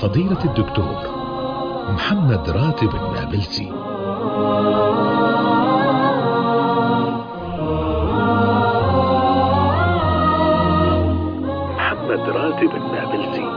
فضيلة الدكتور محمد راتب النابلسي. محمد راتب النابلسي.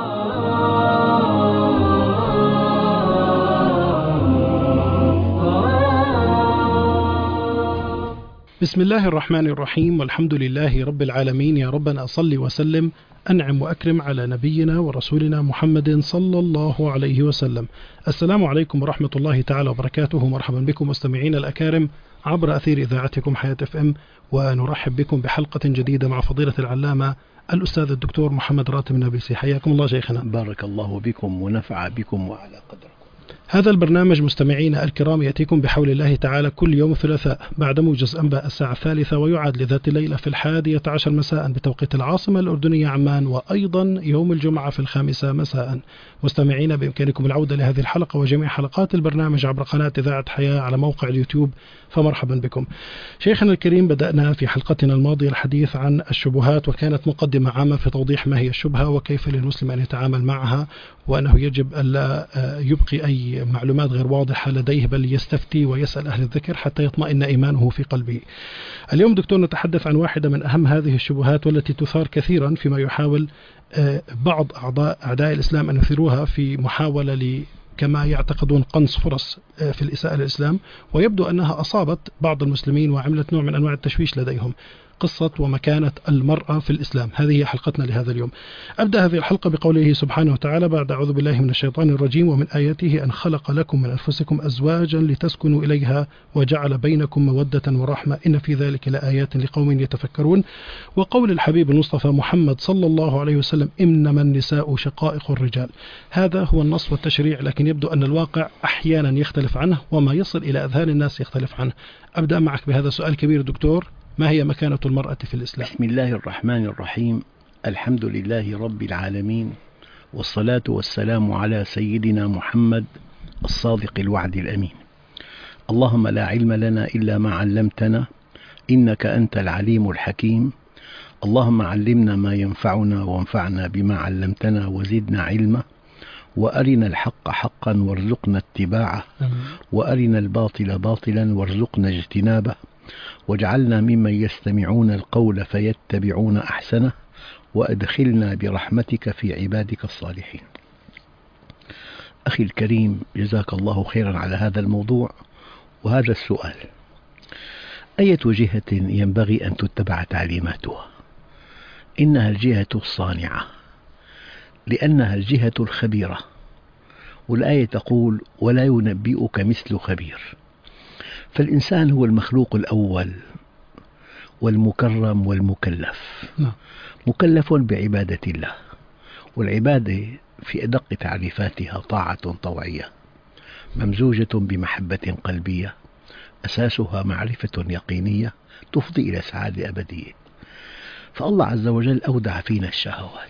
بسم الله الرحمن الرحيم، والحمد لله رب العالمين. يا ربنا أصلي وسلم أنعم وأكرم على نبينا ورسولنا محمد صلى الله عليه وسلم. السلام عليكم ورحمة الله تعالى وبركاته. مرحبا بكم مستمعين الأكارم عبر أثير إذاعتكم حياة FM، ونرحب بكم بحلقة جديدة مع فضيلة العلامة الأستاذ الدكتور محمد راتب النابلسي. حياكم الله شيخنا. بارك الله بكم ونفع بكم وعلى قدركم. هذا البرنامج مستمعينا الكرام يأتيكم بحول الله تعالى كل يوم ثلاثاء بعد موجز أنباء الساعة 3، ويعاد لذات الليلة في 11 مساء بتوقيت العاصمة الأردنية عمان، وأيضا يوم الجمعة في 5 مساء. مستمعينا بإمكانكم العودة لهذه الحلقة وجميع حلقات البرنامج عبر قناة إذاعة حياة على موقع اليوتيوب، فمرحبا بكم. شيخنا الكريم، بدأنا في حلقتنا الماضية الحديث عن الشبهات، وكانت مقدمة عامة في توضيح ما هي الشبهة وكيف للمسلم أن يتعامل معها، وأنه يجب ألا يبقي أي معلومات غير واضحة لديه، بل يستفتي ويسأل أهل الذكر حتى يطمئن إيمانه في قلبه. اليوم دكتور نتحدث عن واحدة من أهم هذه الشبهات، والتي تثار كثيرا فيما يحاول بعض أعداء الإسلام أن يثيروها في محاولة كما يعتقدون قنص فرص في الإساءة للإسلام، ويبدو أنها أصابت بعض المسلمين وعملت نوع من أنواع التشويش لديهم. قصة ومكانة المرأة في الإسلام، هذه هي حلقتنا لهذا اليوم. أبدأ هذه الحلقة بقوله سبحانه وتعالى بعد أعوذ بالله من الشيطان الرجيم: ومن آياته أن خلق لكم من أنفسكم أزواجا لتسكنوا إليها وجعل بينكم مودة ورحمة إن في ذلك لآيات لقوم يتفكرون. وقول الحبيب المصطفى محمد صلى الله عليه وسلم: إنما النساء شقائق الرجال. هذا هو النص والتشريع، لكن يبدو أن الواقع أحيانا يختلف عنه، وما يصل إلى أذهان الناس يختلف عنه. أبدأ معك بهذا السؤال كبير دكتور: ما هي مكانة المرأة في الإسلام؟ بسم الله الرحمن الرحيم. الحمد لله رب العالمين، والصلاة والسلام على سيدنا محمد الصادق الوعد الأمين. اللهم لا علم لنا إلا ما علمتنا إنك أنت العليم الحكيم. اللهم علمنا ما ينفعنا وانفعنا بما علمتنا وزدنا علما، وأرنا الحق حقا وارزقنا اتباعه، وأرنا الباطل باطلا وارزقنا اجتنابه، واجعلنا ممن يستمعون القول فيتبعون أحسنه، وأدخلنا برحمتك في عبادك الصالحين. أخي الكريم، جزاك الله خيرا على هذا الموضوع وهذا السؤال. أية جهة ينبغي أن تتبع تعليماتها؟ إنها الجهة الصانعة، لأنها الجهة الخبيرة، والآية تقول: ولا ينبئك مثل خبير. فالإنسان هو المخلوق الأول والمكرم والمكلف. مكلف بعبادة الله، والعبادة في أدق تعريفاتها طاعة طوعية ممزوجة بمحبة قلبية أساسها معرفة يقينية تفضي إلى سعادة أبدية. فالله عز وجل أودع فينا الشهوات،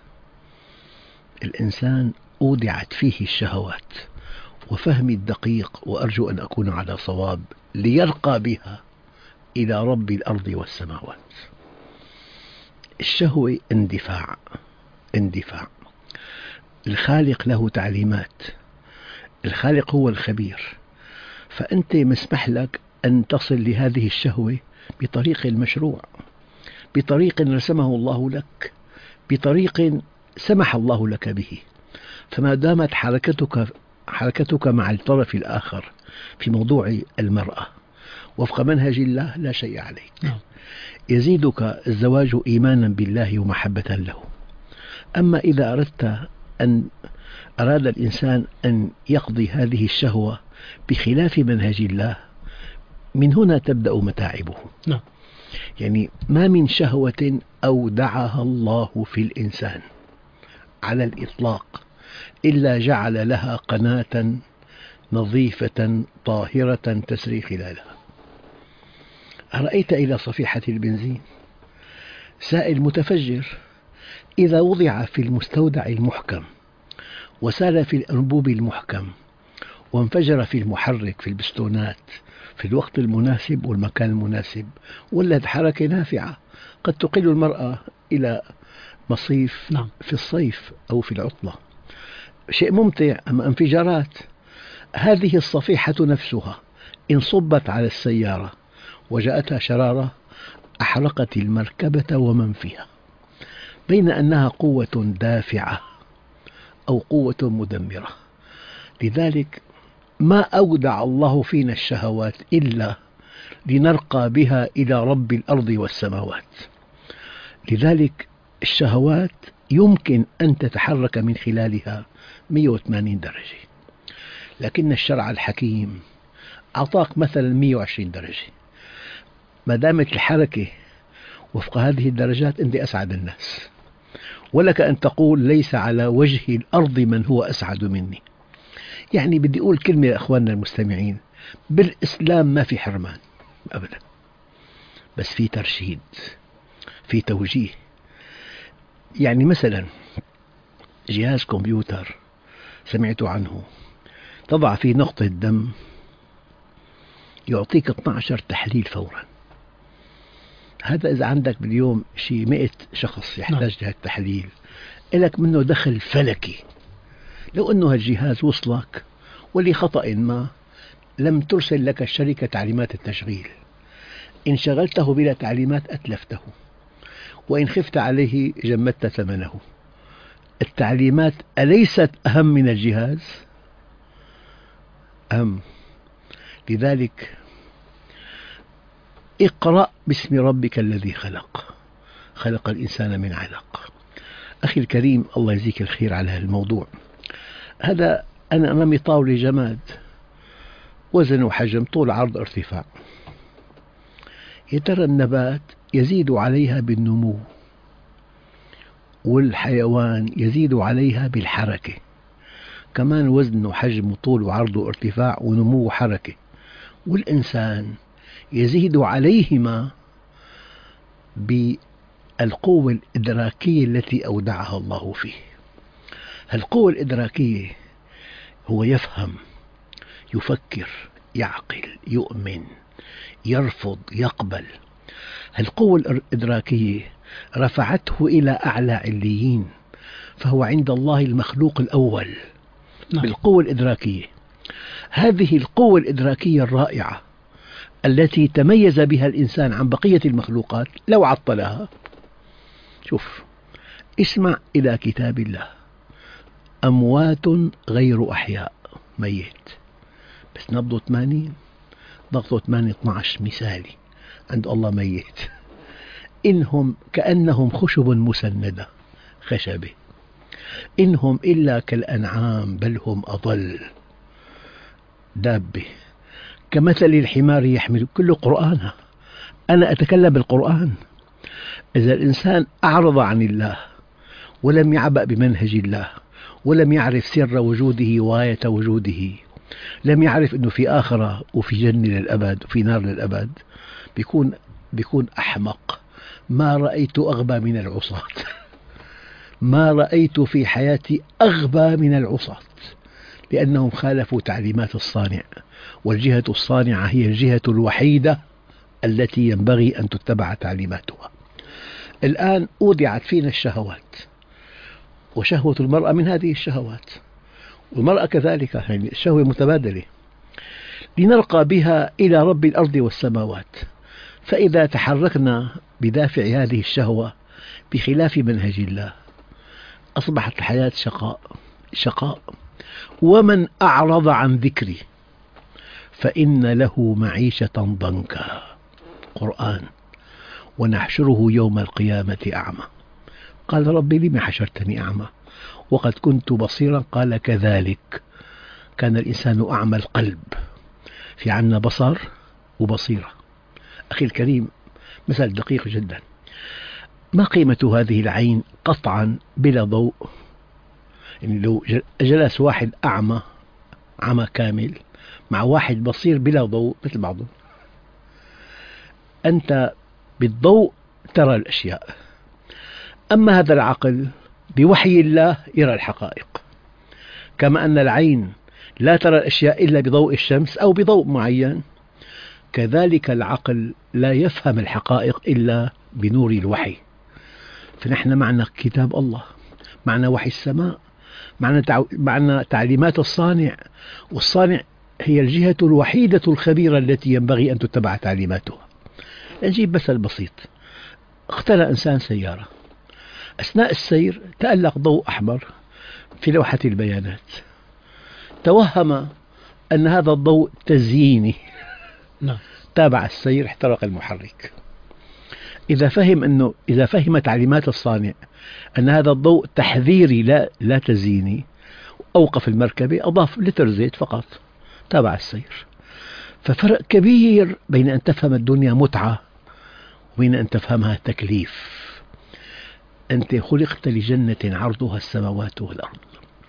الإنسان أودعت فيه الشهوات، وفهمي الدقيق، وأرجو أن أكون على صواب، ليرقى بها إلى رب الأرض والسماوات. الشهوة اندفاع. الخالق له تعليمات، الخالق هو الخبير، فأنت مسمح لك أن تصل لهذه الشهوة بطريق المشروع، بطريق رسمه الله لك، بطريق سمح الله لك به. فما دامت حركتك مع الطرف الآخر في موضوع المرأة وفق منهج الله لا شيء عليك. يزيدك الزواج إيمانا بالله ومحبة له. أما إذا أراد الإنسان أن يقضي هذه الشهوة بخلاف منهج الله، من هنا تبدأ متاعبه. يعني ما من شهوة أودعها الله في الإنسان على الإطلاق إلا جعل لها قناة نظيفة طاهرة تسري خلالها. أرأيت إلى صفيحة البنزين سائل متفجر إذا وضع في المستودع المحكم وسال في الأنبوب المحكم وانفجر في المحرك في البستونات في الوقت المناسب والمكان المناسب، ولد حركة نافعة قد تقل المرأة إلى مصيف في الصيف أو في العطلة. شيء ممتع. أما انفجارات، هذه الصفيحة نفسها إن صبت على السيارة وجاءتها شرارة أحرقت المركبة ومن فيها، بين أنها قوة دافعة أو قوة مدمرة. لذلك ما أودع الله فينا الشهوات إلا لنرقى بها إلى رب الأرض والسماوات. لذلك الشهوات يمكن أن تتحرك من خلالها 180 درجة، لكن الشرع الحكيم أعطاك مثلا 120 درجة. ما دامت الحركة وفق هذه الدرجات أنت أسعد الناس، ولك أن تقول ليس على وجه الأرض من هو أسعد مني. يعني بدي أقول كلمة يا أخواننا المستمعين، بالإسلام ما في حرمان أبدا، بس في ترشيد، في توجيه. يعني مثلا جهاز كمبيوتر سمعت عنه تضع فيه نقطة دم يعطيك 12 تحليل فورا. هذا إذا عندك باليوم شيء 100 شخص يحتاج لهذا التحليل، لك منه دخل فلكي. لو أنه الجهاز وصلك ولخطأ ما لم ترسل لك الشركة تعليمات التشغيل، إن شغلته بلا تعليمات أتلفته، وإن خفت عليه جمدت ثمنه. التعليمات أليست أهم من الجهاز؟ أهم. لذلك اقرأ باسم ربك الذي خلق، خلق الإنسان من علق. أخي الكريم الله يجزيك الخير على هذا الموضوع. هذا أنا أمامي طاولة جماد، وزن وحجم، طول عرض ارتفاع. يا ترى النبات يزيد عليها بالنمو، والحيوان يزيد عليها بالحركة، كمان وزن وحجم وطول وعرض وارتفاع ونمو وحركة. والإنسان يزيد عليهما بالقوة الإدراكية التي أودعها الله فيه. القوة الإدراكية هو يفهم، يفكر، يعقل، يؤمن، يرفض، يقبل. القوة الإدراكية رفعته إلى أعلى عليين، فهو عند الله المخلوق الأول بالقوة الإدراكية. هذه القوة الإدراكية الرائعة التي تميز بها الإنسان عن بقية المخلوقات لو عطلها، شوف، اسمع إلى كتاب الله: أموات غير أحياء، ميت، بس نبضه 80، ضغطه 8-12 مثالي، عند الله ميت. إنهم كأنهم خشب مسندة، خشبة، إنهم إلا كالأنعام بل هم أضل، دابة، كمثل الحمار يحمل، كله قرآن. أنا أتكلم بالقرآن. إذا الإنسان أعرض عن الله ولم يعبأ بمنهج الله، ولم يعرف سر وجوده وغاية وجوده، لم يعرف أنه في آخرة وفي جنة للأبد وفي نار للأبد، بيكون أحمق. ما رأيت أغبى من العصاة ما رأيت في حياتي أغبى من العصاة، لأنهم خالفوا تعليمات الصانع، والجهة الصانعة هي الجهة الوحيدة التي ينبغي أن تتبع تعليماتها. الآن أودعت فينا الشهوات، وشهوة المرأة من هذه الشهوات، والمرأة كذلك، يعني الشهوة متبادلة، لنرقى بها إلى رب الأرض والسماوات. فإذا تحركنا بدافع هذه الشهوة بخلاف منهج الله أصبحت الحياة شقاء. ومن أعرض عن ذكري فإن له معيشة ضنكا، قرآن، ونحشره يوم القيامة أعمى. قال رب لم حشرتني أعمى وقد كنت بصيرا، قال كذلك كان الإنسان أعمى القلب. في عنا بصر وبصيرة. أخي الكريم، مثل دقيق جدا: ما قيمة هذه العين قطعا بلا ضوء؟ يعني لو جلس واحد أعمى عمى كامل مع واحد بصير بلا ضوء مثل بعضهم، أنت بالضوء ترى الأشياء، أما هذا العقل بوحي الله يرى الحقائق. كما أن العين لا ترى الأشياء إلا بضوء الشمس أو بضوء معين، كذلك العقل لا يفهم الحقائق إلا بنور الوحي. فنحن معنا كتاب الله، معنا وحي السماء، معنى تعليمات الصانع، والصانع هي الجهة الوحيدة الخبيرة التي ينبغي أن تتبع تعليماتها. نجيب مثل بسيط. اخترع إنسان سيارة، أثناء السير تألق ضوء أحمر في لوحة البيانات، توهم أن هذا الضوء تزييني، تابع السير، احترق المحرك. إذا فهم تعليمات الصانع أن هذا الضوء تحذيري لا تزييني، أوقف المركبة، أضاف لتر زيت فقط، تابع السير. ففرق كبير بين أن تفهم الدنيا متعة وبين أن تفهمها تكليف. أنت خلقت لجنة عرضها السماوات والأرض،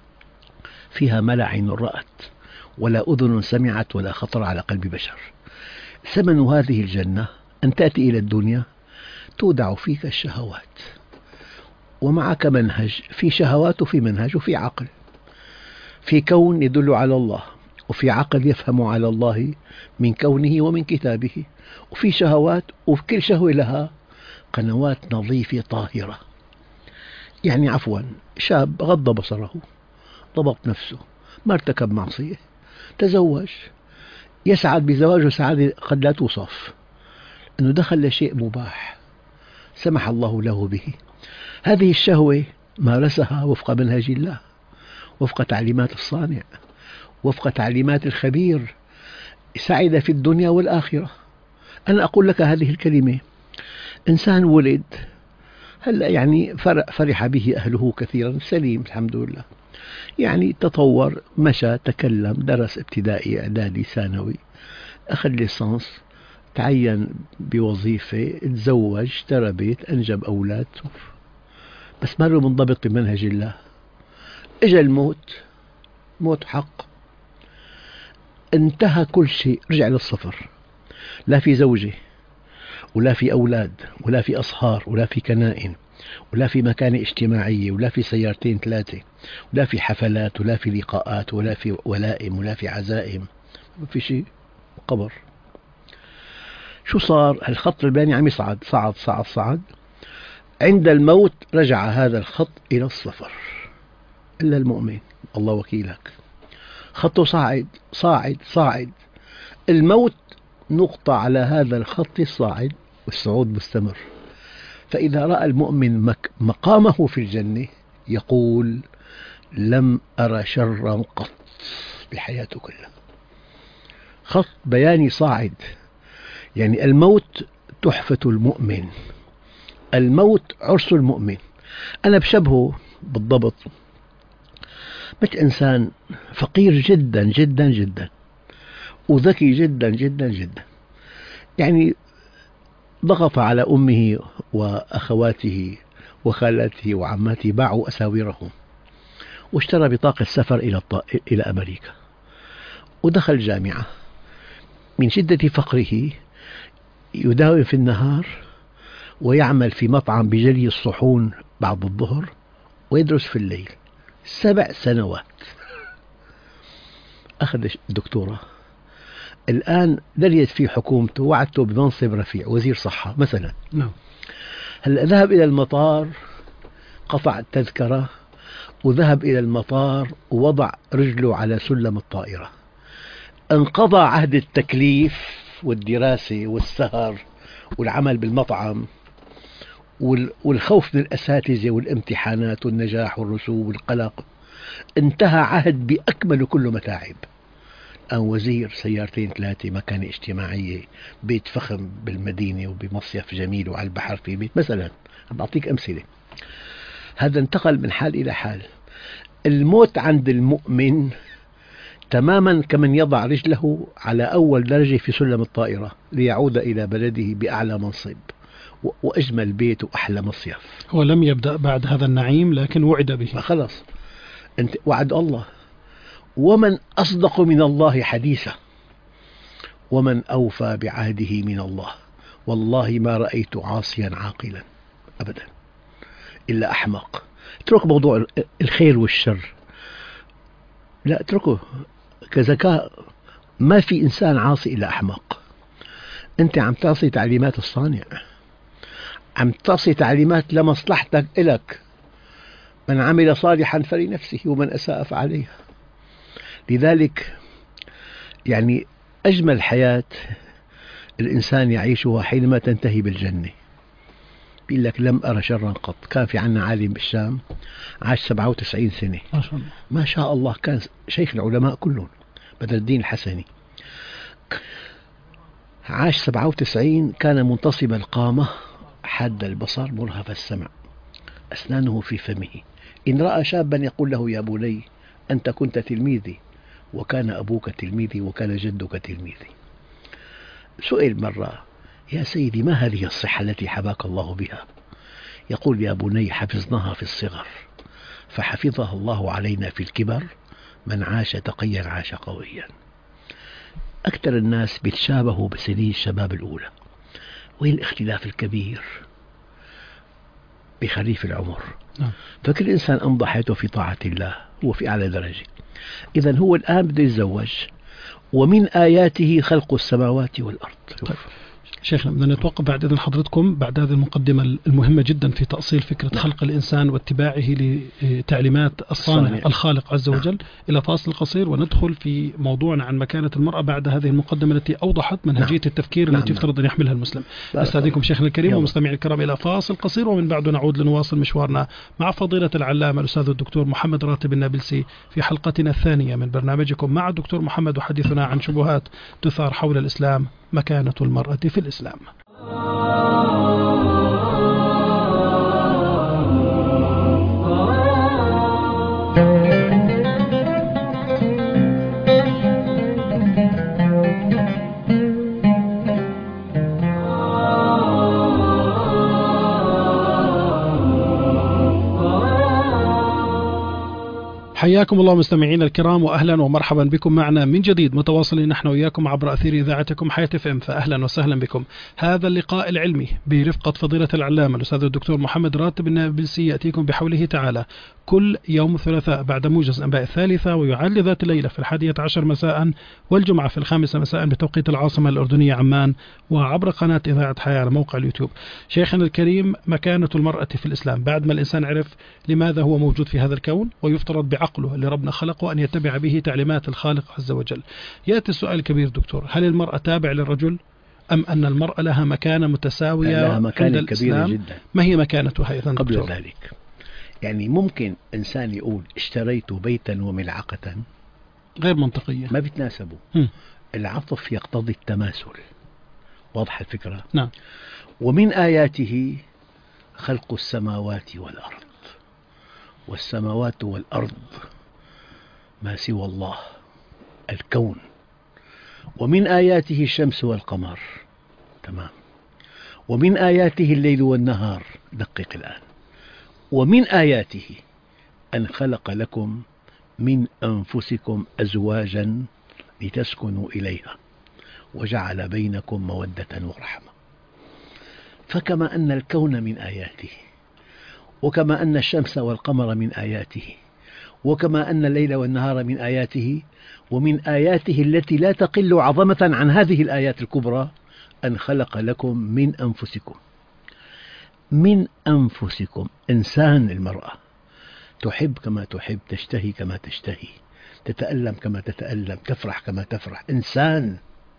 فيها ما لا عين رأت ولا أذن سمعت ولا خطر على قلب بشر. ثمن هذه الجنة أن تأتي إلى الدنيا تودع فيك الشهوات، ومعك منهج، في شهوات وفي منهج وفي عقل، في كون يدل على الله، وفي عقل يفهم على الله من كونه ومن كتابه، وفي شهوات، وكل شهوة لها قنوات نظيفة طاهرة. يعني عفوا، شاب غض بصره، ضبط نفسه، ما ارتكب معصية، تزوج، يسعد بزواجه سعادة قد لا توصف، أنه دخل لشيء مباح سمح الله له به. هذه الشهوة مارسها وفق منهج الله، وفق تعليمات الصانع، وفق تعليمات الخبير، سعد في الدنيا والآخرة. أنا أقول لك هذه الكلمة، إنسان ولد هلأ يعني فرح به أهله كثيرا، سليم الحمد لله، يعني تطور، مشى، تكلم، درس ابتدائي، إعدادي، ثانوي، أخذ ليسانس، تعين بوظيفة، تزوج، اشترى بيت، أنجب أولاد، بس ما له منضبط بمنهج الله. إجا الموت، موت حق، انتهى كل شيء، رجع للصفر، لا في زوجة ولا في أولاد ولا في أصهار ولا في كنائن ولا في مكانة اجتماعية ولا في سيارتين ثلاثة ولا في حفلات ولا في لقاءات ولا في ولائم ولا في عزائم، ما في شيء، قبر. شو صار؟ الخط الباني عم يصعد، صعد صعد صعد، عند الموت رجع هذا الخط إلى الصفر، إلا المؤمن الله وكيلك، خطه صاعد صاعد صاعد، الموت نقطة على هذا الخط الصاعد والصعود مستمر. فإذا رأى المؤمن مقامه في الجنة يقول: لم أر شرا قط بحياته كلها. خط بياني صاعد، يعني الموت تحفة المؤمن، الموت عرس المؤمن. أنا بشبهه بالضبط مثل إنسان فقير جدا جدا جدا وذكي جدا جدا جدا، يعني ضغط على أمه وأخواته وخالاته وعماته، باعوا أساورهم واشترى بطاقة سفر إلى أمريكا، ودخل جامعة. من شدة فقره يداوم في النهار ويعمل في مطعم بجلي الصحون بعد الظهر، ويدرس في الليل 7 سنوات. أخذ الدكتوراه، الآن دليت في حكومته، وعدته بمنصب رفيع، وزير صحة مثلا. هلأ ذهب إلى المطار، قطع التذكرة وذهب إلى المطار ووضع رجله على سلم الطائرة. انقضى عهد التكليف والدراسة والسهر والعمل بالمطعم والخوف من الأساتذة والامتحانات والنجاح والرسوب والقلق، انتهى عهد بأكمل كل متاعب. الآن وزير، سيارتين 3، مكانة اجتماعية، بيت فخم بالمدينة وبمصيف جميل وعلى البحر في بيت مثلا. بعطيك أمثلة. هذا انتقل من حال إلى حال. الموت عند المؤمن تماما كمن يضع رجله على أول درجة في سلم الطائرة ليعود إلى بلده بأعلى منصب وأجمل بيت وأحلى مصيف. هو لم يبدأ بعد هذا النعيم، لكن وعد به. خلاص، أنت وعد الله. ومن أصدق من الله حديثا ومن أوفى بعهده من الله. والله ما رأيت عاصيا عاقلا أبدا إلا أحمق. اترك موضوع الخير والشر، لا اتركه كذكاء. ما في إنسان عاصي إلا أحمق. أنت عم تعصي تعليمات الصانع، عم تعصي تعليمات لمصلحتك إلك، من عمل صالحا فلنفسه ومن أساء فعليها. لذلك يعني أجمل حياة الإنسان يعيشها حينما تنتهي بالجنة. بيقول لك لم أرى شرا قط. كان في عنا عالم بالشام عاش 97 سنة ما شاء الله، ما شاء الله، كان شيخ العلماء كلهم، بدر الدين الحسني. عاش 97، كان منتصب القامة، حاد البصر، مرهف السمع، أسنانه في فمه. إن رأى شابا يقول له يا بني أنت كنت تلميذي وكان أبوك تلميذي وكان جدك تلميذي. سئل مرة يا سيدي ما هذه الصحة التي حباك الله بها؟ يقول يا بني حفظناها في الصغر فحفظها الله علينا في الكبر، من عاش تقيا عاش قويا. أكثر الناس بيتشابهوا بسنين الشباب الأولى، وهي الاختلاف الكبير بخريف العمر. فكل إنسان أمضى حياته في طاعة الله هو في أعلى درجة. إذن هو الآن بده يتزوج، ومن آياته خلق السماوات والأرض. طيب. شيخنا بدنا نتوقف بعد إذن حضرتكم بعد هذه المقدمة المهمة جدا في تأصيل فكرة خلق الإنسان واتباعه لتعليمات الصانع الخالق عز وجل إلى فاصل قصير، وندخل في موضوعنا عن مكانة المرأة بعد هذه المقدمة التي أوضحت منهجية التفكير التي يفترض أن يحملها المسلم. أستاذنكم شيخنا الكريم ومستمعي الكرام إلى فاصل قصير، ومن بعده نعود لنواصل مشوارنا مع فضيلة العلامة الأستاذ الدكتور محمد راتب النابلسي في حلقتنا الثانية من برنامجكم مع الدكتور محمد، وحديثنا عن شبهات تثار حول الإسلام، مكانة المرأة في الإسلام. حياكم الله مستمعين الكرام، وأهلا ومرحبا بكم معنا من جديد، متواصلين نحن وإياكم عبر أثير إذاعتكم حياة FM. فأهلا وسهلا بكم. هذا اللقاء العلمي برفقة فضيلة العلامة الأستاذ الدكتور محمد راتب النابلسي يأتيكم بحوله تعالى كل يوم الثلاثاء بعد موجز أنباء 3، ويعاد ذات الليلة في 11 مساء، والجمعة في 5 مساء بتوقيت العاصمة الأردنية عمان، وعبر قناة إذاعة حياة على موقع اليوتيوب. شيخنا الكريم، مكانة المرأة في الإسلام بعد ما الإنسان عرف لماذا هو موجود في هذا الكون، ويفترض بعقله اللي ربنا خلقه أن يتبع به تعليمات الخالق عز وجل. يأتي السؤال الكبير دكتور، هل المرأة تابع للرجل أم أن المرأة لها مكانة متساوية؟ لها مكانة كبيرة جدا. ما هي مكانتها إذن قبل دكتور؟ ذلك يعني ممكن إنسان يقول اشتريت بيتا وملعقة، غير منطقية، ما بيتناسبوا. العطف يقتضي التماثل، واضح الفكرة؟ نعم. ومن آياته خلق السماوات والأرض، والسماوات والأرض ما سوى الله، الكون. ومن آياته الشمس والقمر، تمام. ومن آياته الليل والنهار، دقق الآن. ومن آياته أن خلق لكم من أنفسكم أزواجا لتسكنوا إليها وجعل بينكم مودة ورحمة. فكما أن الكون من آياته، وكما أن الشمس والقمر من آياته، وكما أن الليل والنهار من آياته، ومن آياته التي لا تقل عظمة عن هذه الآيات الكبرى أن خلق لكم من أنفسكم. من أنفسكم، إنسان المرأة تحب كما تحب، تشتهي كما تشتهي، تتألم كما تتألم، تفرح كما تفرح، إنسان.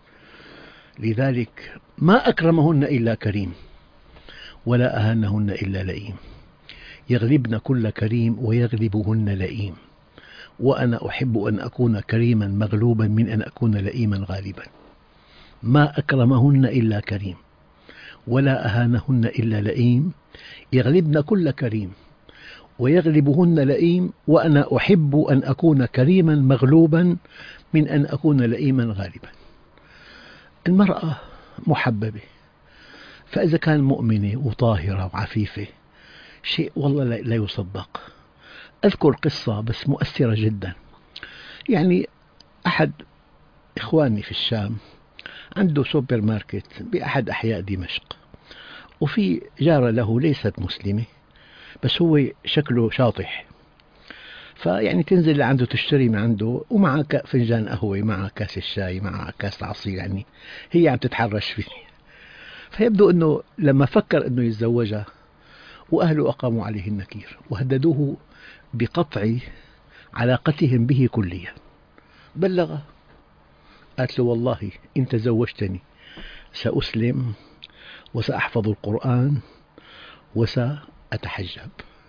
لذلك ما أكرمهن إلا كريم، ولا أهانهن إلا لئيم. يغلبن كل كريم ويغلبهن لئيم، وأنا أحب أن أكون كريما مغلوبا من أن أكون لئيما غالبا. ما أكرمهن إلا كريم، ولا أهانهن إلا لئيم. يغلبن كل كريم ويغلبهن لئيم، وأنا أحب أن أكون كريما مغلوبا من أن أكون لئيما غالبا. المرأة محببة، فإذا كان مؤمنة وطاهرة وعفيفة شيء والله لا يصدق. أذكر قصة بس مؤثرة جدا. يعني أحد إخواني في الشام عنده سوبر ماركت بأحد أحياء دمشق، وفي جارة له ليست مسلمة بس هو شكله شاطح، فيعني تنزل لعنده تشتري من عنده، ومع فنجان قهوة، مع كاس الشاي، مع كاس العصير، يعني هي عم تتحرش فيه. فيبدو أنه لما فكر أنه يتزوجها وأهله أقاموا عليه النكير وهددوه بقطع علاقتهم به كليا. بلغ، قالت له والله إن تزوجتني سأسلم وسأحفظ القرآن وسأتحجب.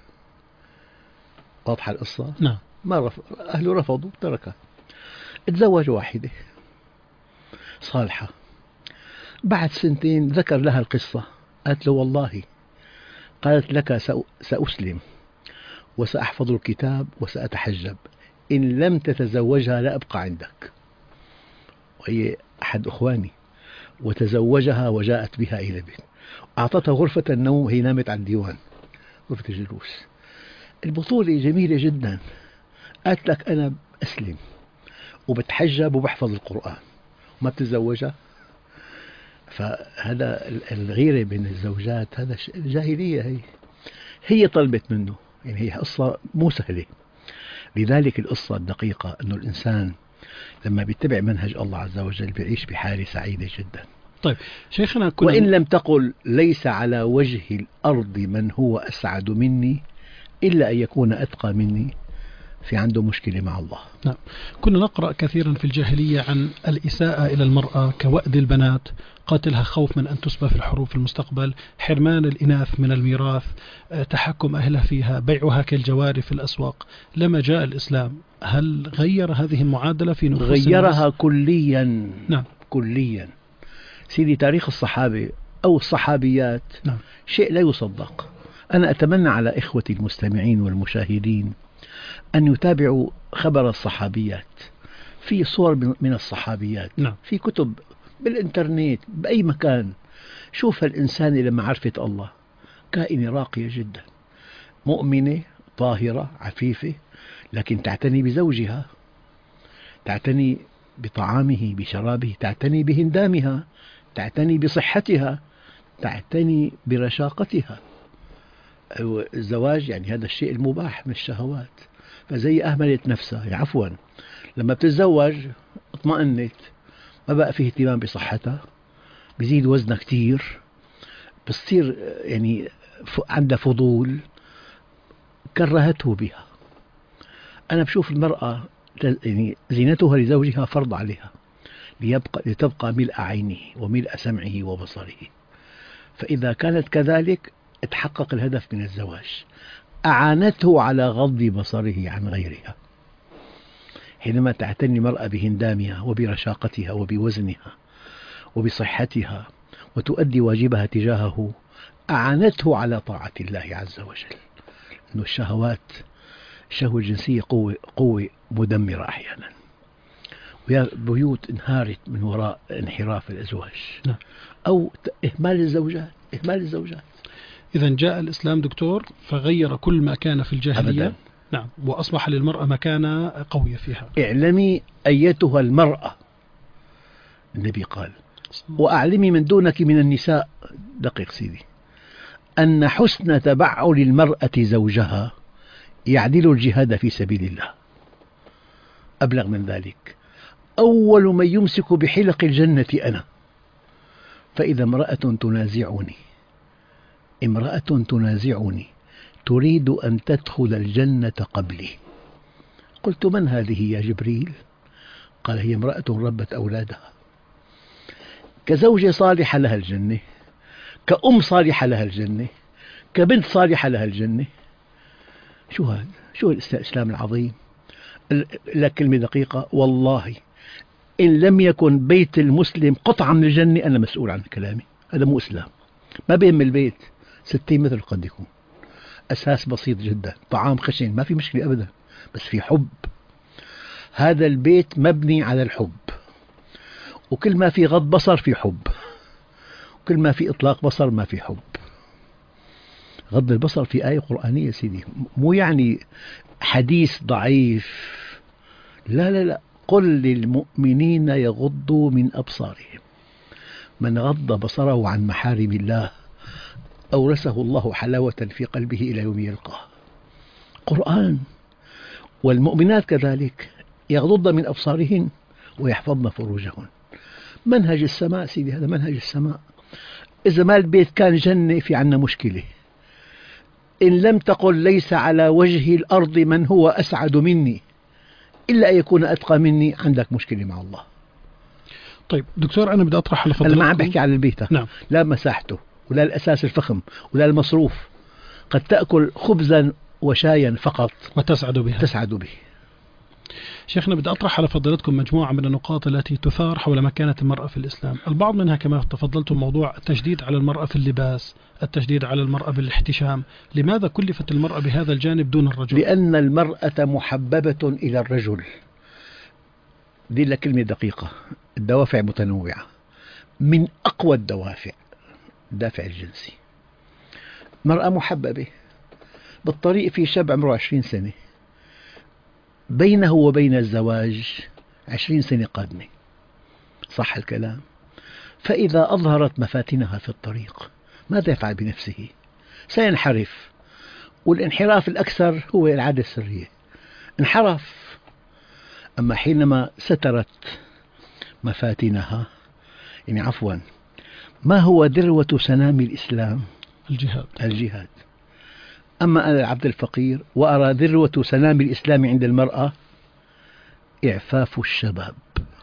واضحة القصة؟ نعم. أهله رفضوا، تركها. تزوج واحدة صالحة، بعد سنتين ذكر لها القصة، قالت له والله قالت لك سأسلم وسأحفظ الكتاب وسأتحجب، إن لم تتزوجها لا أبقى عندك. وهي أحد أخواني، وتزوجها وجاءت بها إلى البيت، أعطتها غرفة النوم وهي نامت على الديوان، غرفة الجلوس. البطولة جميلة جدا. قالت لك أنا أسلم وبتحجب وبحفظ القرآن وما بتتزوجها. فهذا الغيرة بين الزوجات هذا الجاهلية. هي طلبت منه، يعني هي قصة مو سهلة. لذلك القصة الدقيقة أنه الإنسان لما بيتبع منهج الله عز وجل بيعيش بحالة سعيدة جدا. طيب شيخنا، وإن لم تقل ليس على وجه الأرض من هو أسعد مني إلا أن يكون أتقى مني، في عنده مشكلة مع الله. نعم. كنا نقرأ كثيرا في الجاهلية عن الإساءة إلى المرأة كوأد البنات، قتلها خوف من أن تسبى في الحروب في المستقبل، حرمان الإناث من الميراث، تحكم أهلها فيها، بيعها كالجواري في الأسواق. لما جاء الإسلام هل غير هذه المعادلة في نفوس غيرها الناس؟ كليا. نعم. كليا. سيدي تاريخ الصحابة أو الصحابيات نعم. شيء لا يصدق. أنا أتمنى على إخوتي المستمعين والمشاهدين أن يتابعوا خبر الصحابيات، في صور من الصحابيات. نعم. في كتب بالإنترنت بأي مكان. شوف الإنسان لما عرفت الله، كائنة راقية جدا، مؤمنة طاهرة عفيفة، لكن تعتني بزوجها، تعتني بطعامه بشرابه، تعتني بهندامها، تعتني بصحتها، تعتني برشاقتها. الزواج يعني هذا الشيء المباح من الشهوات. فزي أهملت نفسها، عفوا لما بتتزوج اطمأنت، ما بقى فيه اهتمام بصحتها، بزيد وزنها كتير، بتصير يعني عندها فضول، كرهته بها. أنا بشوف المرأة يعني زينتها لزوجها فرض عليها لتبقى ملء عينه وملء سمعه وبصره. فإذا كانت كذلك تحقق الهدف من الزواج. أعانته على غض بصره عن غيرها. حينما تعتني المرأة بهندامها وبرشاقتها وبوزنها وبصحتها وتؤدي واجبها تجاهه، أعانته على طاعة الله عز وجل. أن الشهوات، الشهوة الجنسية قوة مدمرة أحيانا، ويا بيوت انهارت من وراء انحراف الأزواج أو إهمال الزوجات. إذا جاء الإسلام دكتور فغير كل ما كان في الجاهلية. أبداً. نعم. وأصبح للمرأة مكانة قوية فيها. اعلمي أيتها المرأة، النبي قال وأعلمي من دونك من النساء، دقيق سيدي، أن حسن تبعل المرأة زوجها يعدل الجهاد في سبيل الله. أبلغ من ذلك، أول من يمسك بحلق الجنة أنا. فإذا امرأة تنازعني تريد أن تدخل الجنة قبلي، قلت من هذه يا جبريل؟ قال هي امرأة ربت أولادها، كزوجة صالحة لها الجنة، كأم صالحة لها الجنة، كبنت صالحة لها الجنة. شو هذا؟ شو الإسلام العظيم؟ لك كلمة دقيقة، والله إن لم يكن بيت المسلم قطعة من الجنة أنا مسؤول عن كلامي. هذا مو إسلام. ما بهم البيت 60 متر قد يكون، أساس بسيط جدا، طعام خشن، ما في مشكلة أبدا، بس في حب. هذا البيت مبني على الحب، وكل ما في غض بصر في حب، وكل ما في إطلاق بصر ما في حب. غض البصر في آية قرآنية سيدي، مو يعني حديث ضعيف، لا، قل للمؤمنين يغضوا من أبصارهم. من غض بصره عن محارم الله أورثه الله حلاوة في قلبه إلى يوم يلقاه. قرآن. والمؤمنات كذلك يغضضن من أبصارهن ويحفظن فروجهن. منهج السماء سيدي، هذا منهج السماء. إذا ما البيت كان جنة في عنا مشكلة. إن لم تقل ليس على وجه الأرض من هو أسعد مني إلا أن يكون أتقى مني، عندك مشكلة مع الله. طيب دكتور، أنا بدي أطرح على فضلاتكم. أنا ما عم بحكي على البيت. نعم. لا مساحته ولا الأساس الفخم ولا المصروف. قد تأكل خبزا وشايا فقط وتسعد بها. تسعد به. شيخنا، بدي أطرح على فضلاتكم مجموعة من النقاط التي تثار حول مكانة المرأة في الإسلام. البعض منها كما تفضلتم موضوع التشديد على المرأة في اللباس، التشديد على المرأة بالاحتشام. لماذا كلفت المرأة بهذا الجانب دون الرجل؟ لأن المرأة محببة إلى الرجل. دي لك كلمة دقيقة. الدوافع متنوعة. من أقوى الدوافع الدافع الجنسي. مرأة محببة بالطريق، في شاب عمره 20 سنة بينه وبين الزواج 20 سنة قادمة، صح الكلام؟ فإذا أظهرت مفاتنها في الطريق ماذا يفعل بنفسه؟ سينحرف، والانحراف الأكثر هو العادة السرية، انحرف. أما حينما سترت مفاتنها، يعني عفوا، ما هو ذروة سنام الإسلام؟ الجهاد. أما أنا العبد الفقير وأرى ذروة سنام الإسلام عند المرأة إعفاف الشباب.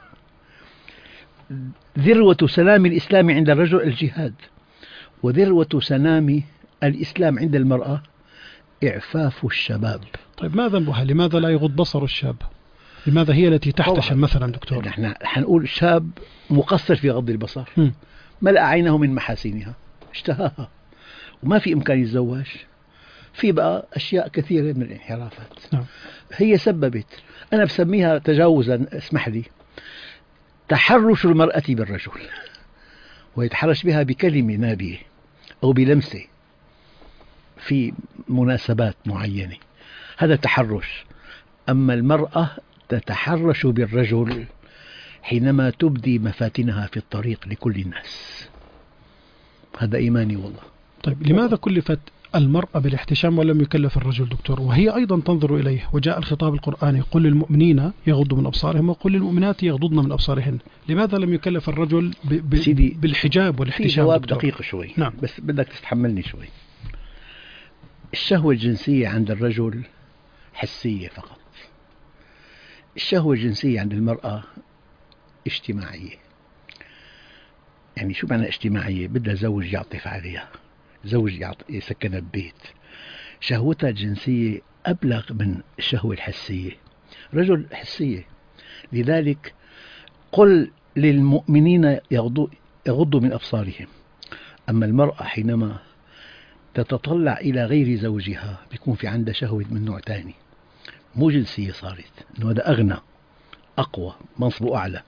ذروة سنام الإسلام عند الرجل الجهاد، وذروة سنام الإسلام عند المرأة إعفاف الشباب. طيب ما ذنبها؟ لماذا لا يغض بصر الشاب؟ لماذا هي التي تحتشم مثلا دكتور؟ نحن حنقول شاب مقصر في غض البصر، ملأ عينه من محاسنها، اشتهاها، وما في إمكان يتزوج. في بقى أشياء كثيرة من الانحرافات. نعم. هي سببت، أنا بسميها تجاوزا، اسمح لي، تحرش المرأة بالرجل، ويتحرش بها بكلمة نابية أو بلمسة في مناسبات معينة، هذا تحرش. أما المرأة تتحرش بالرجل حينما تبدي مفاتنها في الطريق لكل الناس. هذا إيماني والله. طيب لماذا كلفت المرأة بالاحتشام ولم يكلف الرجل دكتور، وهي أيضا تنظر إليه؟ وجاء الخطاب القرآني: قل للمؤمنين يغضوا من أبصارهم وقل للمؤمنات يغضضن من أبصارهن. لماذا لم يكلف الرجل بالحجاب والاحتشام؟ في جواب دقيق شوي. نعم. بس بدك تتحملني شوي. الشهوة الجنسية عند الرجل حسية فقط. الشهوة الجنسية عند المرأة اجتماعية. يعني شو معنى اجتماعية؟ بدها زوج يعطف عليها، زوج يسكنها ببيت. شهوتها الجنسية أبلغ من الشهوة الحسية. رجل حسية. لذلك قل للمؤمنين يغضوا من أبصارهم. أما المرأة حينما تتطلع إلى غير زوجها بيكون في عندها شهوة من نوع ثاني، مو جنسية، صارت إنه هذا أغنى، أقوى، منصبه أعلى.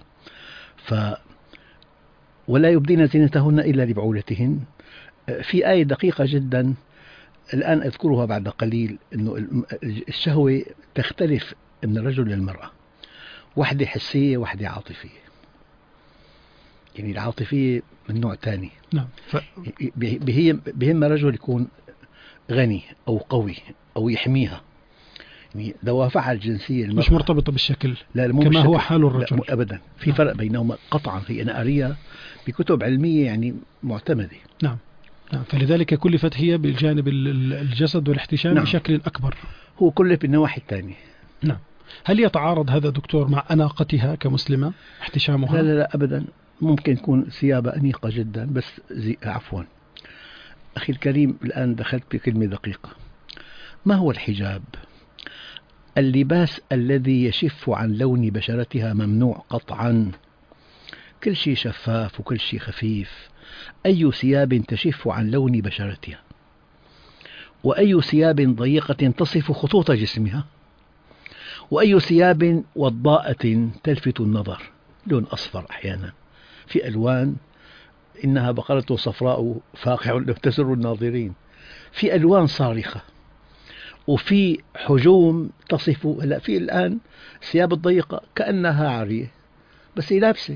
ولا يبدين زينتهن إلا لبعولتهن. في آية دقيقة جدا الآن أذكرها بعد قليل، أنه الشهوة تختلف من الرجل للمرأة. واحدة حسية، واحدة عاطفية. يعني العاطفية من نوع ثاني. نعم. بهم رجل يكون غني أو قوي أو يحميها. يعني دوافعها الجنسية المرأة مش مرتبطة بالشكل. لا كما بالشكل. هو حال الرجل. لا أبدا. في فرق بينهما قطعا. هي أنا أريها بكتب علمية يعني معتمدة. نعم. فلذلك كلفت هي بالجانب الجسد والاحتشام. نعم. بشكل أكبر. هو كلف بالنواحي الثانية. نعم. هل يتعارض هذا دكتور مع أناقتها كمسلمة احتشامها؟ لا أبدا. ممكن يكون ثيابها أنيقة جدا، بس عفوا أخي الكريم، الآن دخلت بكلمة دقيقة. ما هو الحجاب؟ اللباس الذي يشف عن لون بشرتها ممنوع قطعا. كل شيء شفاف وكل شيء خفيف. أي ثياب تشف عن لون بشرتها، وأي ثياب ضيقة تصف خطوط جسمها، وأي ثياب وضاءة تلفت النظر. لون أصفر أحيانا، في ألوان إنها بقرة صفراء فاقع تسر الناظرين. في ألوان صارخة، وفي حجوم تصف. هلا في الآن الثياب الضيقة كأنها عارية بس هي لابسة،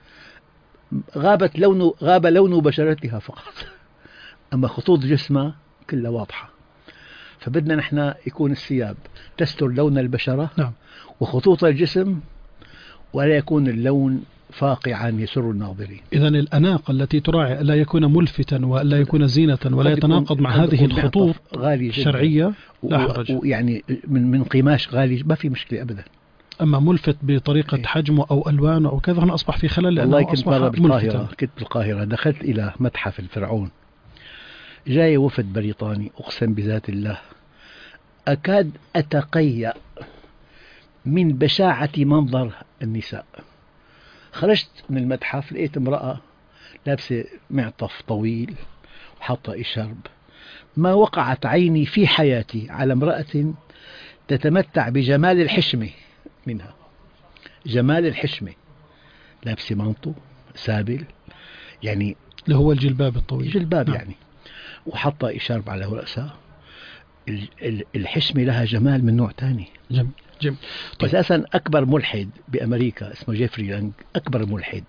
غاب لون بشرتها فقط، أما خطوط جسمها كلها واضحة. فبدنا نحن يكون الثياب تستر لون البشرة. نعم. وخطوط الجسم، ولا يكون اللون فاقعا يسر الناظرين. إذن الأناقة التي تراعي ألا يكون ملفتا وألا يكون زينة ولا يتناقض مع هذه الخطوط الشرعية لا حرج. يعني من قماش غالي ما في مشكلة أبدا. أما ملفت بطريقة حجمه أو ألوانه أو كذا هنا أصبح في خلل لأنه أصبح ملفتا. كنت بالقاهرة دخلت إلى متحف الفرعون، جاي وفد بريطاني، أقسم بذات الله أكاد أتقيأ من بشاعة منظر النساء. خرجت من المتحف لقيت امرأة لابسة معطف طويل وحاطة إشارب. ما وقعت عيني في حياتي على امرأة تتمتع بجمال الحشمة منها، جمال الحشمة، لابسة مانطو سابل يعني اللي هو الجلباب الطويل، جلباب يعني، وحاطة إشارب على رأسها. الحشمة لها جمال من نوع ثاني. جميل. طيب. أساسا أكبر ملحد بأمريكا اسمه جيفري لانج، أكبر ملحد،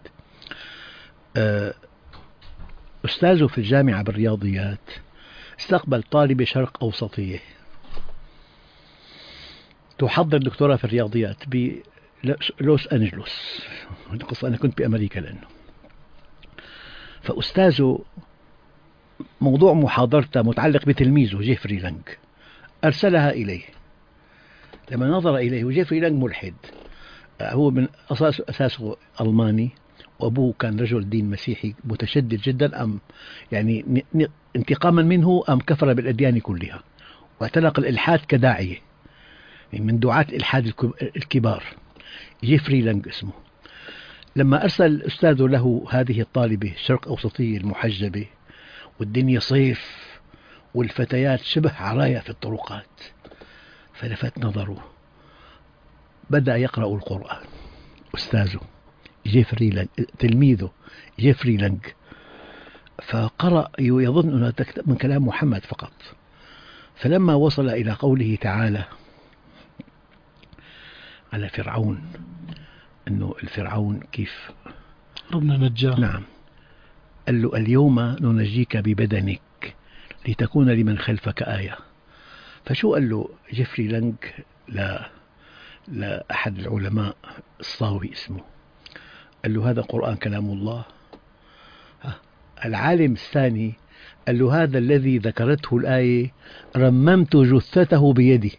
أستاذه في الجامعة بالرياضيات استقبل طالبة شرق أوسطية تحضر دكتوراه في الرياضيات بلوس أنجلوس. القصة أنا كنت بأمريكا لأنه، فأستاذه موضوع محاضرته متعلق بتلميذه جيفري لانج، أرسلها إليه. لما نظر إليه، وجيفري لانج ملحد، هو من أساسه ألماني وأبوه كان رجل دين مسيحي متشدد جدا، أم يعني انتقاما منه أم كفر بالأديان كلها واعتنق الإلحاد كداعية، يعني من دعاة الإلحاد الكبار. جيفري لانج اسمه. لما أرسل أستاذه له هذه الطالبة الشرق أوسطية المحجبة والدنيا صيف والفتيات شبه عرايا في الطرقات، فلفت نظره، بدأ يقرأ القرآن. أستاذه جيفري لانج، تلميذه جيفري لانج، فقرأ يظن أنه من كلام محمد فقط. فلما وصل إلى قوله تعالى على فرعون، أنه الفرعون كيف ربنا نجاه، نعم، قال له اليوم ننجيك ببدنك لتكون لمن خلفك آية. فشو قال له جيفري لانج لأحد العلماء الصاوي اسمه، قال له هذا قرآن كلام الله. العالم الثاني قال له هذا الذي ذكرته الآية رممت جثته بيدي،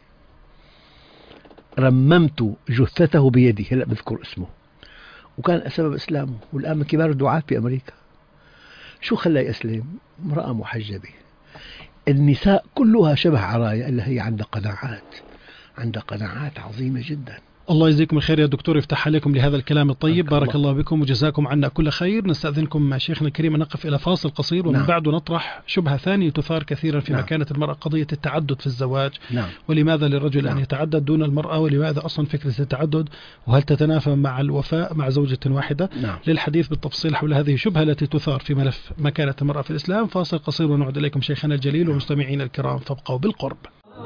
رممت جثته بيدي، هلأ بذكر اسمه، وكان سبب إسلامه، والآن من كبار الدعاة بأمريكا. شو خلاه يسلم؟ امرأة محجبة. النساء كلها شبه عرايا، إلا هي عندها قناعات عظيمة جدا. الله يجزيكم الخير يا دكتور، يفتح عليكم لهذا الكلام الطيب. بارك الله بكم وجزاكم عنا كل خير. نستأذنكم مع شيخنا الكريم نقف إلى فاصل قصير، ومن بعده نطرح شبهة ثانية تثار كثيرا في مكانة المرأة، قضية التعدد في الزواج. ولماذا للرجل أن يتعدد دون المرأة، ولماذا أصلا فكرة التعدد، وهل تتنافى مع الوفاء مع زوجة واحدة؟ للحديث بالتفصيل حول هذه الشبهة التي تثار في ملف مكانة المرأة في الإسلام، فاصل قصير ونعود إليكم شيخنا الجليل ومستمعين الكرام، فابقوا بالقرب.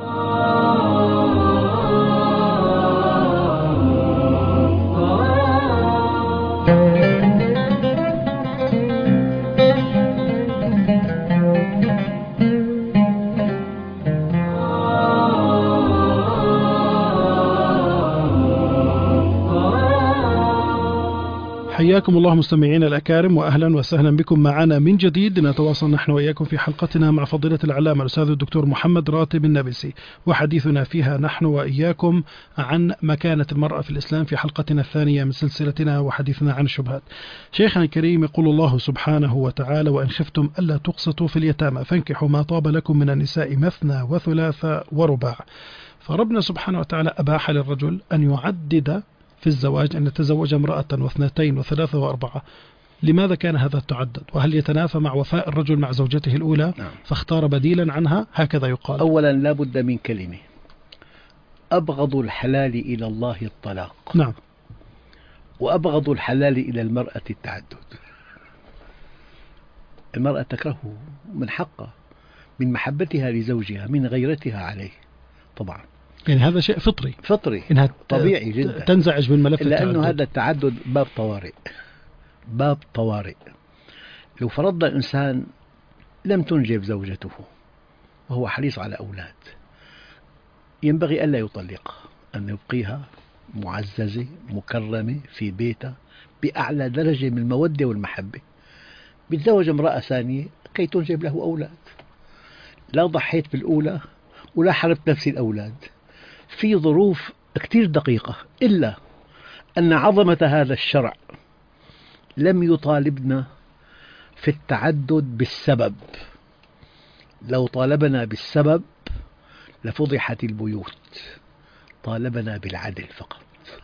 حياكم الله مستمعين الأكارم، وأهلا وسهلا بكم معنا من جديد. نتواصل نحن وإياكم في حلقتنا مع فضيلة العلامة الأستاذ الدكتور محمد راتب النابلسي، وحديثنا فيها نحن وإياكم عن مكانة المرأة في الإسلام في حلقتنا الثانية من سلسلتنا وحديثنا عن الشبهات. شيخنا الكريم، يقول الله سبحانه وتعالى: وإن خفتم ألا تقسطوا في اليتامى فانكحوا ما طاب لكم من النساء مثنى وثلاث ورباع. فربنا سبحانه وتعالى أباح للرجل أن يعدد في الزواج، أن يتزوج امرأة واثنتين وثلاثة وأربعة. لماذا كان هذا التعدد؟ وهل يتنافى مع وفاء الرجل مع زوجته الأولى؟ فاختار بديلا عنها، هكذا يقال. أولا لا بد من كلمة: أبغض الحلال إلى الله الطلاق. نعم. وأبغض الحلال إلى المرأة التعدد. المرأة تكرهه من حقها، من محبتها لزوجها، من غيرتها عليه طبعا. يعني هذا شيء فطري إنها طبيعي جدا تنزعج من ملف التعدد، لأنه هذا التعدد باب طوارئ. لو فرضنا الإنسان لم تنجب زوجته وهو حريص على أولاد، ينبغي ألا يطلقها، أن يبقيها معززة مكرمة في بيتها بأعلى درجة من المودة والمحبة، بيتزوج امرأة ثانية كي تنجب له أولاد. لا ضحيت بالأولى ولا حرمت نفسي الأولاد، في ظروف كثير دقيقة، إلا أن عظمة هذا الشرع لم يطالبنا في التعدد بالسبب. لو طالبنا بالسبب لفضحت البيوت، طالبنا بالعدل فقط،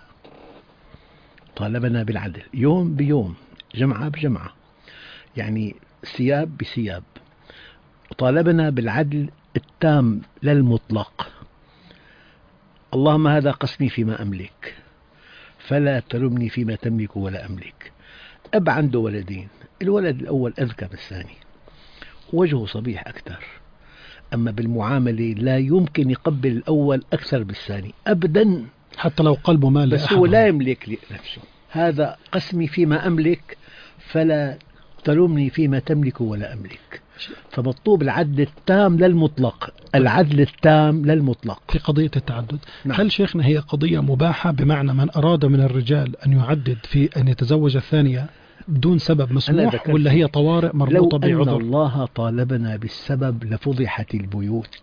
طالبنا بالعدل يوم بيوم، جمعة بجمعة، يعني ثياب بثياب. طالبنا بالعدل التام لا المطلق. اللهم هذا قسمي فيما أملك فلا تلمني فيما تملك ولا أملك. أب عنده ولدين، الولد الأول أذكى من الثاني، وجهه صبيح أكثر، أما بالمعاملة لا يمكن يقبل الأول أكثر بالثاني أبدا، حتى لو قلبه مال بس هو لا يملك نفسه. هذا قسمي فيما أملك فلا تلومني فيما تملك ولا أملك. فمطلوب العدل التام للمطلق، العدل التام للمطلق في قضية التعدد. نعم. هل شيخنا هي قضية مباحة، بمعنى من أراد من الرجال أن يعدد في أن يتزوج الثانية بدون سبب مسموح، ولا هي طوارئ مربوطة بعذر؟ لو أن الله طالبنا بالسبب لفضحت البيوت،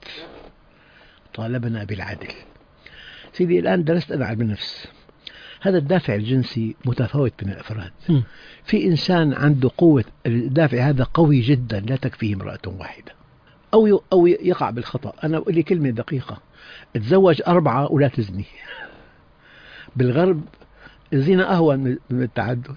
طالبنا بالعدل. سيدي الآن درست أنا علم النفس، هذا الدافع الجنسي متفاوت بين الأفراد. في إنسان عنده قوة الدافع هذا قوي جدا لا تكفيه امرأة واحدة، أو يقع بالخطأ. أنا أقول لي كلمة دقيقة، تزوج 4 ولا تزني. بالغرب الزنا أهون من التعدد.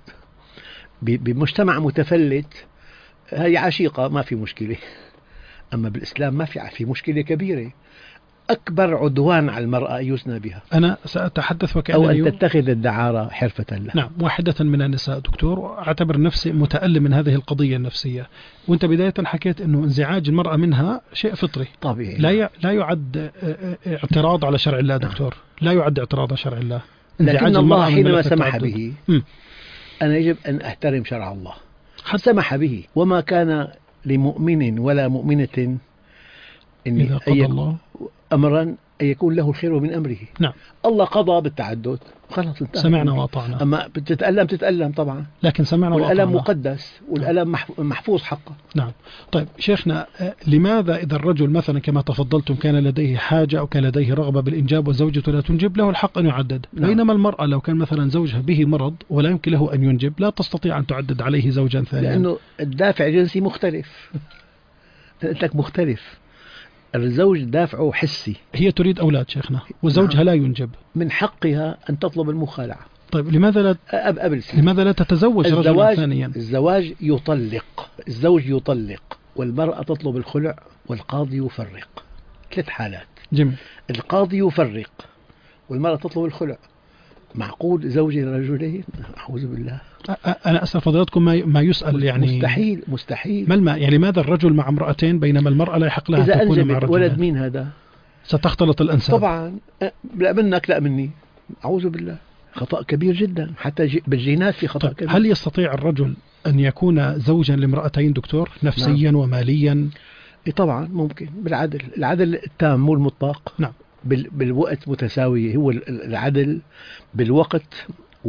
بمجتمع متفلت هي عشيقة ما في مشكلة، أما بالإسلام ما في مشكلة كبيرة. أكبر عدوان على المرأة يزنى بها. أنا سأتحدث أو أن تتخذ الدعارة حرفة لها. نعم، واحدة من النساء دكتور، أعتبر نفسي متألم من هذه القضية النفسية، وأنت بداية حكيت أنه انزعاج المرأة منها شيء فطري طبيعي، لا يعد اعتراض على شرع الله دكتور، لا يعد اعتراض على شرع الله. لكن الله حينما سمح به أنا يجب أن أحترم شرع الله. سمح به، وما كان لمؤمن ولا مؤمنة إذا قضى الله أمرا أن يكون له الخير من أمره. نعم. الله قضى بالتعدد، خلاص انتهى. سمعنا وأطعنا. أما تتألم طبعا، لكن سمعنا وأطعنا. والألم مقدس، والألم محفوظ حقه. نعم. طيب شيخنا، لماذا إذا الرجل مثلا كما تفضلتم كان لديه حاجة أو كان لديه رغبة بالإنجاب وزوجته لا تنجب، له الحق أن يعدد؟ نعم. بينما المرأة لو كان مثلا زوجها به مرض ولا يمكن له أن ينجب لا تستطيع أن تعدد عليه زوجا ثانيا، لأنه الدافع الجنسي مختلف. قلت لك مختلف. الزوج دافعه حسي، هي تريد أولاد شيخنا وزوجها لا ينجب، من حقها أن تطلب المخالعة. طيب لماذا لا تتزوج رجلا ثانيا؟ الزواج يطلق، الزوج يطلق والمرأة تطلب الخلع والقاضي يفرق. 3 حالات. جميل. القاضي يفرق والمرأة تطلب الخلع. معقول زوجي رجلين؟ أعوذ بالله. أنا أسأل فضلاتكم ما يسأل، يعني مستحيل. يعني ماذا الرجل مع امرأتين بينما المرأة لا يحق لها إذا تكون مع رجل؟ ولد مين هذا؟ ستختلط الأنساب طبعا، لا منك لا مني، أعوذ بالله. خطأ كبير جدا، حتى بالجينات في خطأ كبير. هل يستطيع الرجل أن يكون زوجا لامرأتين دكتور نفسيا نعم. وماليا؟ طبعا ممكن، بالعدل، العدل التام مو المطلق. نعم. بالوقت متساوية، هو العدل بالوقت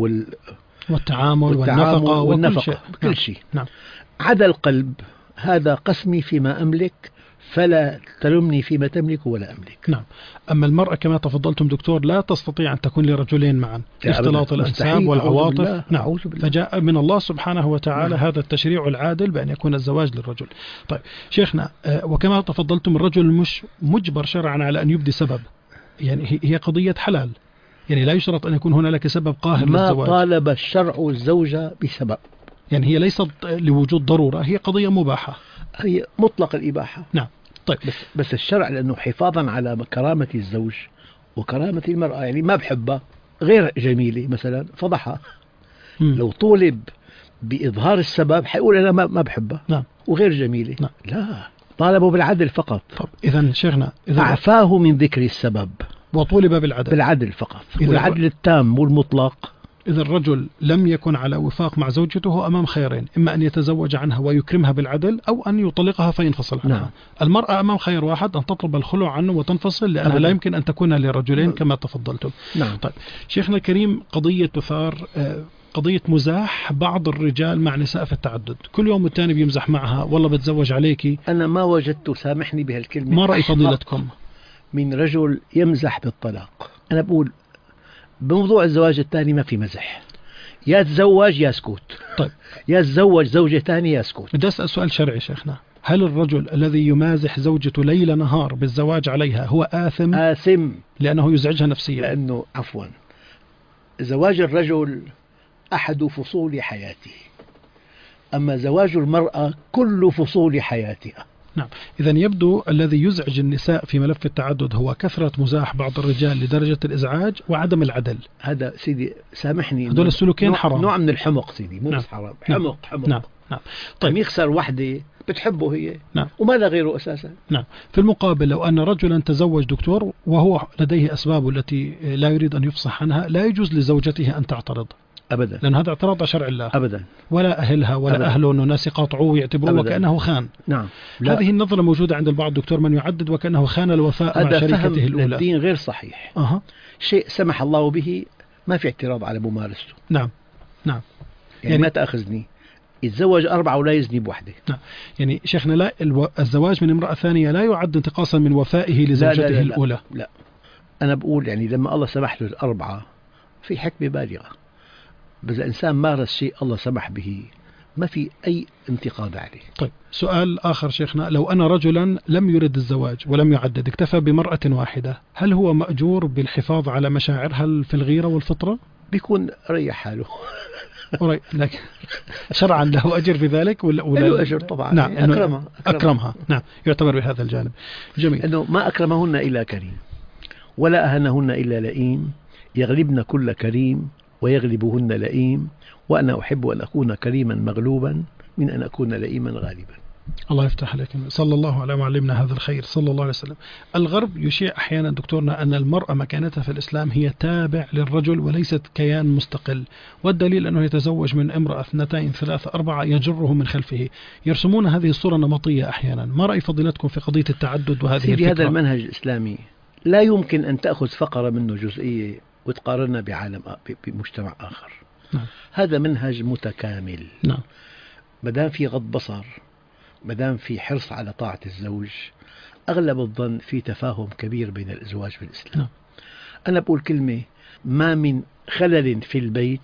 والتعامل والنفقة كل شيء. نعم. عدا القلب، هذا قسمي فيما أملك فلا تلمني فيما تملك ولا أملك. نعم. أما المرأة كما تفضلتم دكتور لا تستطيع أن تكون لرجلين معا، اختلاط الأنساب والعواطف. نعم. فجاء من الله سبحانه وتعالى هذا التشريع العادل بأن يكون الزواج للرجل. طيب شيخنا، وكما تفضلتم الرجل مش مجبر شرعا على أن يبدي سبب، يعني هي قضية حلال، يعني لا يشترط أن يكون هناك سبب قاهر للزواج. ما طالب الشرع الزوجة بسبب، يعني هي ليست لوجود ضرورة، هي قضية مباحة، هي مطلق الإباحة. نعم. طيب بس الشرع لأنه حفاظا على كرامة الزوج وكرامة المرأة، يعني ما بحبها غير جميلة مثلا فضحها. لو طولب بإظهار السبب حيقول أنا ما بحبها. نعم. وغير جميلة. نعم. لا، طالبوا بالعدل فقط. طب إذا شيخنا أعفاه من ذكر السبب وطولب بالعدل فقط، والعدل التام والمطلق إذا الرجل لم يكن على وفاق مع زوجته هو أمام خيارين، إما أن يتزوج عنها ويكرمها بالعدل أو أن يطلقها فينفصل عنها. نعم. المرأة أمام خيار واحد، أن تطلب الخلع عنه وتنفصل، لأنها لا يمكن أن تكون لرجلين كما تفضلتم. نعم. طيب شيخنا الكريم، قضية تثار قضية مزاح بعض الرجال مع نساء في التعدد، كل يوم والتاني بيمزح معها، والله بتزوج عليكي. أنا ما وجدت، سامحني بهالكلمة، ما رأي فضيلتكم من رجل يمزح بالطلاق. أنا بقول بموضوع الزواج الثاني ما في مزح، يا تزوج يا سكوت. طيب يا تزوج زوجة ثانية يا سكوت. بدي أسأل سؤال شرعي شيخنا، هل الرجل الذي يمازح زوجته ليل نهار بالزواج عليها هو آثم؟ آثم لأنه يزعجها نفسيا. لأنه عفوا زواج الرجل أحد فصول حياته، أما زواج المرأة كل فصول حياتها. نعم. إذا يبدو الذي يزعج النساء في ملف التعدد هو كثرة مزاح بعض الرجال لدرجة الإزعاج وعدم العدل. هذا سيدي سامحني، هذول السلوكين حرام، نوع من الحمق سيدي، مو نعم. بس حرام، حمق. نعم. نعم. طيب يخسر وحدة بتحبه هي، نعم، وما لا غيره أساسا. نعم. في المقابل لو أن رجلا تزوج دكتور وهو لديه أسباب التي لا يريد أن يفصح عنها، لا يجوز لزوجته أن تعترض أبدا، لأن هذا اعتراض على شرع الله. أبدا. ولا أهلها ولا أبداً. أهله أنه ناس يقاطعوه يعتبروه وكأنه خان. نعم. هذه النظرة موجودة عند البعض دكتور، من يعدد وكأنه خان الوفاء مع شريكته الأولى. هذا الدين غير صحيح. شيء سمح الله به ما في اعتراض على ممارسته. نعم. نعم. يعني ما تأخذني، يتزوج 4 ولا يزني بوحدة. نعم. يعني شيخنا لا الزواج من امرأة ثانية لا يعد انتقاصا من وفائه لزوجته لا لا لا الأولى. لا، أنا بقول يعني لما الله سمح له 4 في حكمة بالغة، بس الإنسان مارس شيء الله سمح به ما في أي انتقاد عليه. طيب سؤال آخر شيخنا، لو أنا رجلا لم يرد الزواج ولم يعدد، اكتفى بامرأة واحدة، هل هو مأجور بالحفاظ على مشاعرها في الغيرة والفطرة؟ بيكون ريح حاله. لكن شرعا له أجر في ذلك ولا له أجر طبعا. نعم. يعني أكرمها. نعم، يعتبر بهذا الجانب. جميل. أنه ما أكرمهن إلا كريم، ولا أهنهن إلا لئيم، يغلبن كل كريم ويغلبهن لئيم، وأنا أحب أن أكون كريما مغلوبا من أن أكون لئيما غالبا. الله يفتح عليك. صلى الله على معلمنا هذا الخير صلى الله عليه وسلم. الغرب يشيع أحيانا دكتورنا أن المرأة مكانتها في الإسلام هي تابع للرجل وليست كيان مستقل، والدليل أنه يتزوج من امرأة 2 3 4 يجره من خلفه. يرسمون هذه الصورة نمطية أحيانا. ما رأي فضيلتكم في قضية التعدد وهذه الفكرة؟ هذا المنهج الإسلامي لا يمكن أن تأخذ فقرة منه جزئية وتقارنها بمجتمع آخر. نعم. هذا منهج متكامل. نعم. مدام في غض بصر، مدام في حرص على طاعة الزوج، أغلب الظن في تفاهم كبير بين الأزواج في الإسلام. نعم. أنا بقول كلمة، ما من خلل في البيت،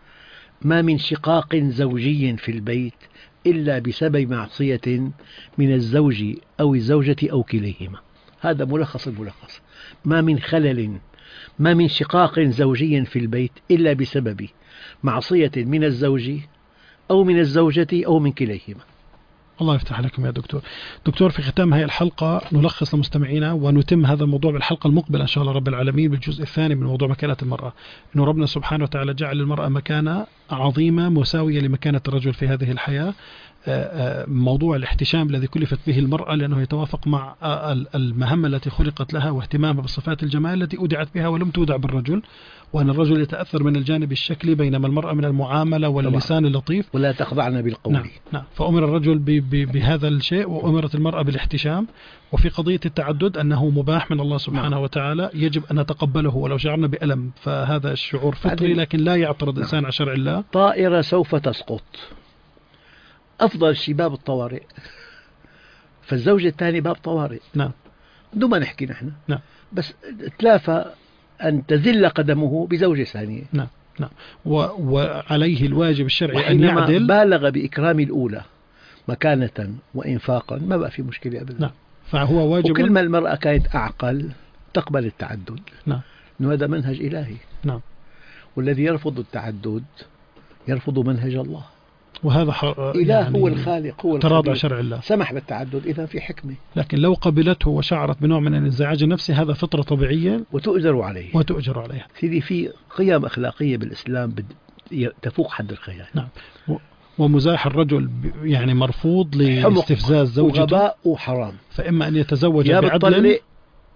ما من شقاق زوجي في البيت إلا بسبب معصية من الزوج أو الزوجة أو كليهما. هذا ملخص الملخص. ما من خلل، ما من شقاق زوجي في البيت إلا بسبب معصية من الزوج أو من الزوجة أو من كليهما. الله يفتح لكم يا دكتور. دكتور، في ختام هذه الحلقة نلخص لمستمعينا ونتم هذا الموضوع بالحلقة المقبلة إن شاء الله رب العالمين بالجزء الثاني من موضوع مكانة المرأة. إنه ربنا سبحانه وتعالى جعل المرأة مكانة عظيمة مساوية لمكانة الرجل في هذه الحياة. موضوع الاحتشام الذي كلفت به المرأة لأنه يتوافق مع المهمة التي خلقت لها واهتمامها بصفات الجمال التي أودعت بها ولم تودع بالرجل، وأن الرجل يتأثر من الجانب الشكلي بينما المرأة من المعاملة واللسان اللطيف. ولا تخضعن بالقول. نعم. نعم. فأمر الرجل بهذا الشيء وأمرت المرأة بالاحتشام. وفي قضية التعدد أنه مباح من الله سبحانه وتعالى، يجب أن نتقبله ولو شعرنا بألم، فهذا الشعور فطري لكن لا يعترض إنسان على شرع الله. طائرة سوف تسقط، أفضل شيء باب الطوارئ، فالزوجة الثانية باب طوارئ. نعم. بدون ما نحكي نحن. نعم. بس تلافى أن تزل قدمه بزوجة ثانية. نعم. نعم. وعليه الواجب الشرعي أن يعدل. بالغ بإكرام الأولى مكانة وإنفاقا ما بقى في مشكلة أبدا. نعم. فهو واجب. وكل ما المرأة كانت أعقل تقبل التعدد. نعم. إنه هذا منهج إلهي. نعم. والذي يرفض التعدد يرفض منهج الله. وهذا إله يعني هو الخالق، هو تراضى شرع الله، سمح بالتعدد إذا في حكمة. لكن لو قبلته وشعرت بنوع من الانزعاج النفسي هذا فطرة طبيعية وتؤجر عليها. سيدي في قيم أخلاقية بالإسلام تفوق حد الخيال. نعم. ومزاح الرجل يعني مرفوض لاستفزاز زوجته، وغباء وحرام. فإما أن يتزوج بعدل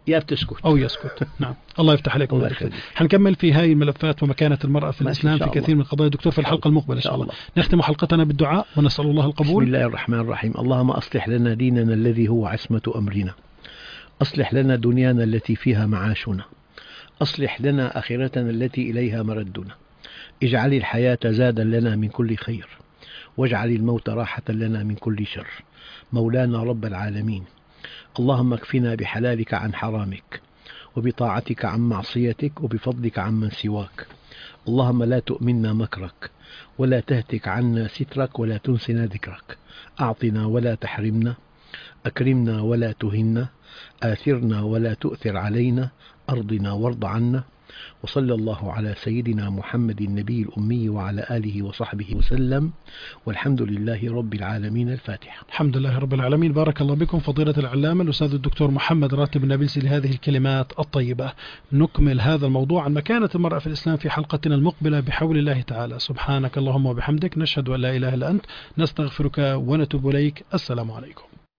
يا بتسكت أو يسكت. نعم، الله يفتح عليك. الله يخليك. حنكمل في هاي الملفات ومكانة المرأة في الإسلام في كثير من القضايا دكتور في الحلقة المقبلة إن شاء الله. نختم حلقتنا بالدعاء ونسأل الله القبول. بسم الله الرحمن الرحيم. اللهم أصلح لنا ديننا الذي هو عصمة أمرنا، أصلح لنا دنيانا التي فيها معاشنا، أصلح لنا آخرتنا التي إليها مردنا، اجعل الحياة زادا لنا من كل خير، واجعل الموت راحة لنا من كل شر، مولانا رب العالمين. اللهم اكفنا بحلالك عن حرامك، وبطاعتك عن معصيتك، وبفضلك عمن سواك. اللهم لا تؤمنا مكرك، ولا تهتك عنا سترك، ولا تنسنا ذكرك. أعطنا ولا تحرمنا، أكرمنا ولا تهنا، آثرنا ولا تؤثر علينا، أرضنا وارض عنا. وصلى الله على سيدنا محمد النبي الأمي وعلى آله وصحبه وسلم، والحمد لله رب العالمين. الفاتحة. الحمد لله رب العالمين. بارك الله بكم فضيلة العلامة الأستاذ الدكتور محمد راتب النابلسي لهذه الكلمات الطيبة. نكمل هذا الموضوع عن مكانة المرأة في الإسلام في حلقتنا المقبلة بحول الله تعالى. سبحانك اللهم وبحمدك، نشهد أن لا إله إلا أنت، نستغفرك ونتوب إليك. السلام عليكم.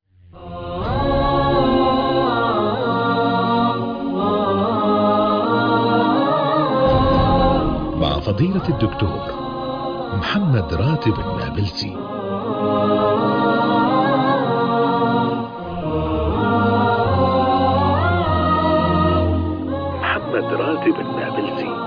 مع فضيلة الدكتور محمد راتب النابلسي. محمد راتب النابلسي.